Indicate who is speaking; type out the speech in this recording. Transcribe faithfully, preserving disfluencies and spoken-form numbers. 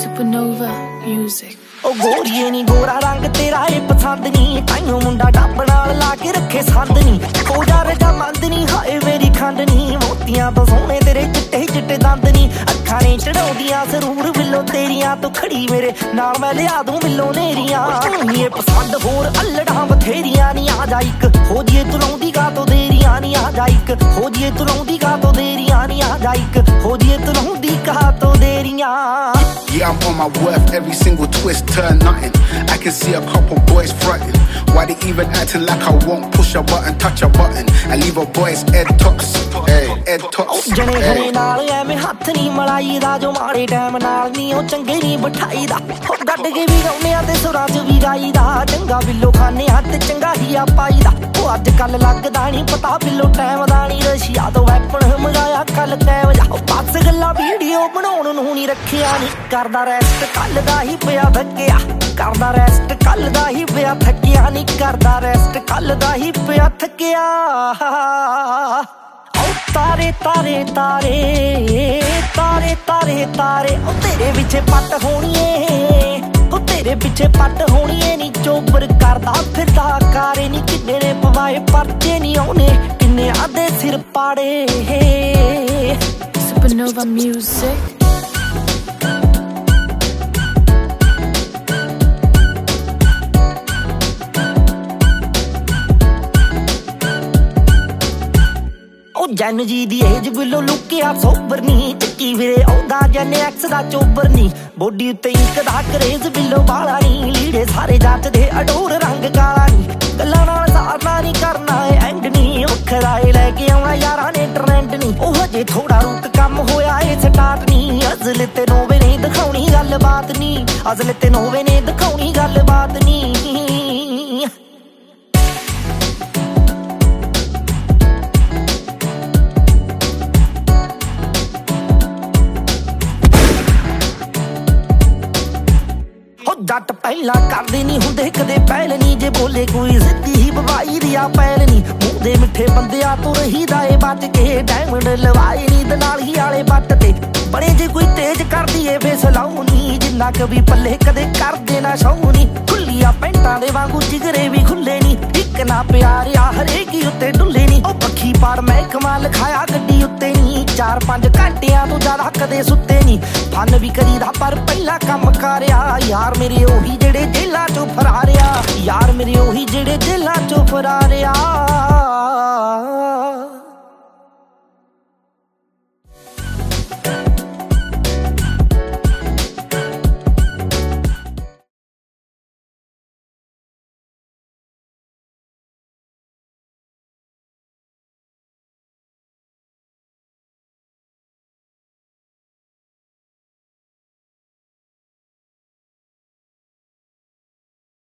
Speaker 1: Supernova Music।
Speaker 2: ਉਹ ਗੋਰੀਏ ਨੀ ਗੋਰਾ ਰੰਗ ਤੇਰਾ ਏ ਪਸੰਦ ਨੀ, ਤਾਈਓ ਮੁੰਡਾ ਡੱਬ ਨਾਲ ਲਾ ਕੇ ਰੱਖੇ ਸੰਦ ਨੀ। ਹੋ ਜਾ ਰਜਾ ਮੰਦ ਨੀ ਹਾਏ ਮੇਰੀ ਖੰਡ ਨੀ, ਮੋਤੀਆਂ ਤੋਂ ਸੋਹਣੇ ਤੇਰੇ ਚਿੱਟੇ ਚਿੱਟੇ ਦੰਦ ਨੀ। ਅੱਖਾਂ ਨੇ ਚੜਾਉਂਦੀਆਂ ਸਰੂਰ ਬਿੱਲੋ ਤੇਰੀਆਂ, ਤੂੰ ਖੜੀ ਮੇਰੇ ਨਾਲ ਮੈਂ ਲਿਆ ਦੂੰ ਮਿਲੋ ਨੇਰੀਆਂ। ਇਹ ਪਸੰਦ ਹੋਰ ਅਲੜਾਂ ਬਥੇਰੀਆਂ ਨੀ, ਆ ਜਾ ਇੱਕ ਹੋ ਜੀਏ ਤੂੰ ਲਾਉਂਦੀ ਗਾ ਤੋਂ ਦੇਰੀਆਂ ਨੀ। ਆ ਜਾ ਇੱਕ ਹੋ ਜੀਏ ਤੂੰ ਲਾਉਂਦੀ ਗਾ ਤੋਂ ਦੇਰੀਆਂ ਨੀ। ਆ ਜਾ ਇੱਕ ਹੋ ਜੀਏ ਤੂੰ ਲਾਉਂਦੀ ਗਾ ਤੋਂ Deriyan.
Speaker 3: Yeah, I'm on my worth, every single twist turn nothing. I can see a couple boys fronting. Why they even acting like I won't push a button, touch a button and leave a boy's head tops. Hey, head tops.
Speaker 2: ਜਣੇ ਖਣੇ ਨਾਲ ਐਵੇਂ ਹੱਥ ਨਹੀਂ ਮਲਾਈ ਦਾ, ਜੋ ਮਾੜੇ time ਨਾਲ ਨਹੀਂ ਉਹ ਚੰਗੇ ਨਹੀਂ ਬਿਠਾਈ ਦਾ। ਉਹ ਗੱਡ ਕੇ ਵੀ ਗਾਉਂਦੇ ਆ ਤੇ ਸੁਰਾਂ ਚ ਵੀ ਗਾਈ ਦਾ, ਚੰਗਾ ਬਿੱਲੋ ਖਾਨੇ ਹੱਥ ਚੰਗਾ ਹੀ ਆ ਪਾਈ ਦਾ। ਉਹ ਅੱਜ ਕੱਲ ਲੱਗਦਾ ਨਹੀਂ ਪਤਾ ਬਿੱਲੋ ਟਾਈਮ ਦਾ ਨਹੀਂ, ਰਸ਼ੀਆ ਤੋਂ ਵੈਪਨ ਮੰਗਾਇਆ ਕੱਲ ਟਾਈਮ ਜਾ। ਬਸ ਗੱਲਾਂ ਵੀਡੀਓ ਬਣਾਉਣ ਨੂੰ ਨਹੀਂ ਰੱਖਿਆ ਨੀ, ਕਰਦਾ ਰੈਸਟ ਕੱਲ ਦਾ ਹੀ ਪਿਆ ਥੱਕਿਆ। ਕਰਦਾ ਰੈਸਟ ਕੱਲ ਦਾ ਹੀ ਪਿਆ ਥੱਕਿਆ ਨੀ, ਕਰਦਾ ਰੈਸਟ ਕੱਲ ਦਾ ਹੀ ਪਿਆ ਥੱਕਿਆ। ਤਾਰੇ ਤਾਰੇ ਤਾਰੇ ਤਾਰੇ ਤਾਰੇ ਤਾਰੇ ਉਹ ਤੇਰੇ ਪਿੱਛੇ ਪੱਟ ਹੋਣੀਏ, ਉਹ ਤੇਰੇ ਪਿੱਛੇ ਪੱਟ ਹੋਣੀਏ ਨੀ। ਚੋਬਰ ਕਰਦਾ ਫਿਰਦਾ ਕਾਰੇ ਨੀ, ਕਿੰਨੇ ਨੇ ਪਵਾਏ ਪਰਚੇ ਨੀ ਆਉਣੇ, ਕਿੰਨੇ ਆਦੇ ਸਿਰ ਪਾੜੇ।
Speaker 1: Supernova Music।
Speaker 2: ਜਨ ਜੀ ਦੀ ਏਜ ਬਿੱਲੋ ਲੁਕਿਆ ਸੋਬਰ ਨੀ, ਚੱਕੀ ਵੀਰੇ ਆਉਂਦਾ ਜਨ ਐਕਸ ਦਾ ਚੋਬਰ ਨੀ। ਬੋਡੀ ਉੱਤੇ ਇੰਕ ਦਾ ਕਰੇਜ਼ ਬਿੱਲੋ ਬਾਲਾ ਨੀ, ਲੀੜੇ ਸਾਰੇ ਜੱਟ ਦੇ ਅਡੋਰ ਰੰਗ ਕਾਲਾ ਨੀ। ਗੱਲਾਂ ਨਾਲ ਸਾਰਨਾ ਨੀ ਕਰਨਾ ਏ ਐਂਡ ਨੀ, ਵੱਖਰਾ ਏ ਲੈ ਕੇ ਆਉਣਾ ਯਾਰਾਂ ਨੇ ਟਰੈਂਡ ਨੀ। ਉਹ ਹਜੇ ਥੋੜਾ ਰੂਟ ਕੰਮ ਹੋਇਆ ਏ ਸਟਾਰਟ ਨੀ, ਅਸਲ ਤੇ ਨੋਵੇ ਨੇ ਦਿਖਾਉਣੀ ਗੱਲਬਾਤ ਨੀ, ਅਸਲ ਤੇ ਨੋਵੇ ਨੇ ਦਿਖਾਉਣੀ ਗੱਲਬਾਤ ਨੀ। ਜੱਟ ਪਹਿਲਾਂ ਕਰਦੇ ਨੀ ਹੁੰਦੇ ਕਦੇ ਪਹਿਲ ਨੀ, ਜੇ ਬੋਲੇ ਕੋਈ ਸਿੱਧੀ ਹੀ ਬਵਾਈ ਦੀ ਆ ਪੈਲ ਨੀ। ਮੂੰਹ ਦੇ ਮਿੱਠੇ ਬੰਦਿਆਂ ਤੋਂ ਰਹੀਦਾ ਏ ਬਚ ਕੇ, ਡਾਇਮੰਡ ਲਵਾਏ ਨੀ ਦਨਾਲੀ ਵਾਲੇ ਬੱਟ ਤੇ। ਬੜੇ ਜੇ ਕੋਈ ਤੇਜ਼ ਕਰਦੀ ਏ ਫੇਸ ਲਾਉਣੀ, ਜਿੰਨਾ ਕ ਵੀ ਪੱਲੇ ਕਦੇ ਕਰਦੇ ਨਾ ਸ਼ੌਣੀ। ਖੁੱਲੀਆਂ ਪੈਂਟਾਂ ਦੇ ਵਾਂਗੂ ਜਿਗਰੇ ਵੀ ਖੁੱਲੇ ਨੀ, ਇੱਕ ਨਾ ਪਿਆਰਿਆ ਹਰੇਕ ਉੱਤੇ ਡੁੱਲੇ ਨੀ। ਉਹ ਪੱਖੀ ਪਾਰ ਮਹਿਕਮਾ ਲਿਖਾਇਆ ਗੱਡੀ ਉੱਤੇ ਨੀ, ਚਾਰ ਪੰਜ ਘੰਟਿਆਂ ਤੋਂ ਜ਼ਿਆਦਾ ਕਦੇ ਸੁੱਤੇ ਨੀ। ਫਨ ਵੀ ਕਰੀਦਾ ਪਰ ਪਹਿਲਾਂ ਕੰਮ ਕਰਿਆ, ਯਾਰ ਮੇਰੇ ਉਹੀ ਜਿਹੜੇ ਜੇਲਾਂ ਚੋਂ ਫਰਾਰਿਆ, ਯਾਰ ਮੇਰੇ ਉਹੀ ਜਿਹੜੇ ਜੇਲਾਂ ਚੋਂ ਫਰਾਰਿਆ।